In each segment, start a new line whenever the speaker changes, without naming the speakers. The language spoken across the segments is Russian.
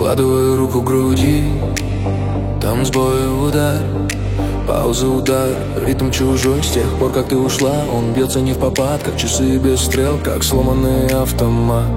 Прикладываю руку к груди, там сбой, удар, пауза, удар, ритм чужой. С тех пор, как ты ушла, он бьется не в попад, как часы без стрел, как сломанный автомат.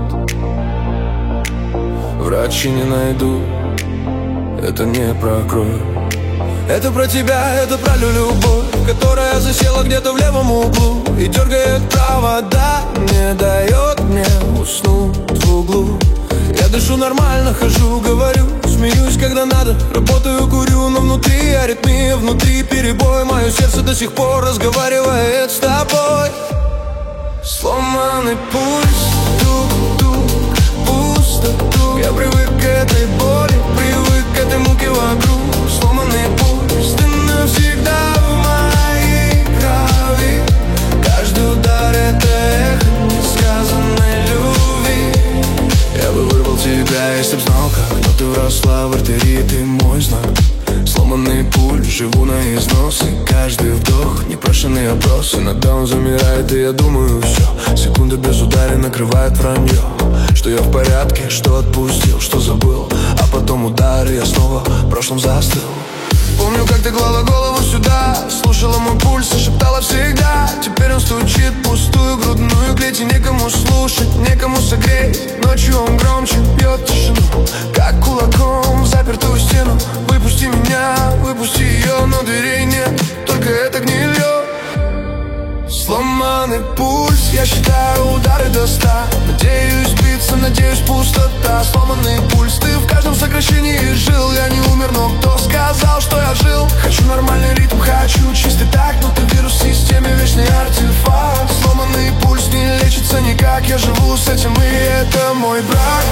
Врачи не найду, это не про кровь. Это про тебя, это про любовь, которая засела где-то в левом углу и дергает провода, не дает мне уснуть в углу. Я дышу нормально, хожу, говорю, смеюсь, когда надо, работаю, курю, но внутри аритмия, внутри перебой. Мое сердце до сих пор разговаривает с тобой. Сломанный пульс, тук-тук, пусто, тук. Я привык к этой боли, привык к этой муке вокруг. Сломанный пульс, ты навсегда в моей крови. Каждый удар — это эхо несказанной любви. Я бы вырвал тебя, если б знал, как ты вросла в артерии, ты мой знак. Сломанный пульс, живу на износ, и каждый вдох непрошенный опрос. Иногда он замирает, и я думаю, все. Секунда без удара накрывает вранье, что я в порядке, что отпустил, что забыл. А потом удар, и я снова в прошлом застыл. Помню, как ты клала голову сюда, слушала мой пульс и шептала всегда. Теперь он стучит в пустую грудную клеть, и некому слушать, некому согреть. Ночью он громче бьет тишину, как кулаком в запертую стену. Выпусти меня, выпусти ее, но дверей нет, только это гнилье. Сломанный пульс, я считаю удары до 100. Надеюсь сбиться, надеюсь пустота. Сломанный пульс, ты в каждом сокращении жил. Я не умер, но кто сказал, что я жил? Хочу нормальный ритм, хочу чистый такт, но ты вирус в системе, вечный артефакт. Сломанный пульс не лечится никак, я живу с этим, и это мой брак.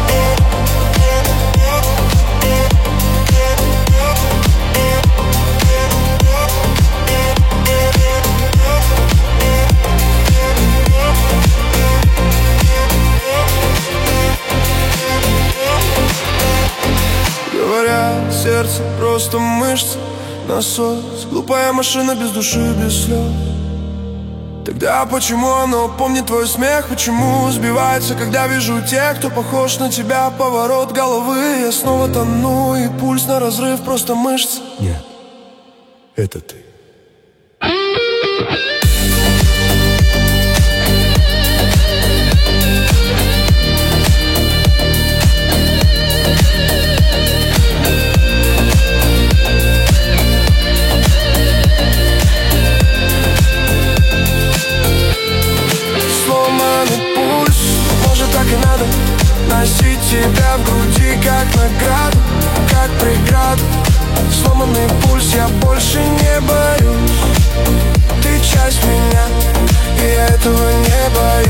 Говорят, сердце просто мышцы, насос, глупая машина без души, без слез. Тогда почему оно помнит твой смех? Почему сбивается, когда вижу тех, кто похож на тебя? Поворот головы, я снова тону, и пульс на разрыв, просто мышцы.
Нет, это ты.
Носить тебя в груди, как награду, как преграду. Сломанный пульс, я больше не боюсь. Ты часть меня, и я этого не боюсь.